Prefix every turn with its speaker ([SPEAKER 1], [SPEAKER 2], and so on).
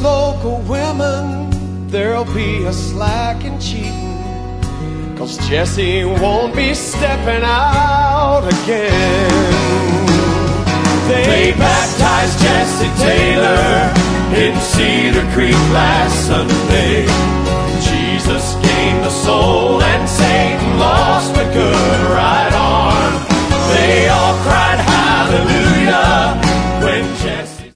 [SPEAKER 1] local women, there'll be a slack and cheating, 'cause Jesse won't be stepping out again. They baptized Jesse Taylor in Cedar Creek last Sunday.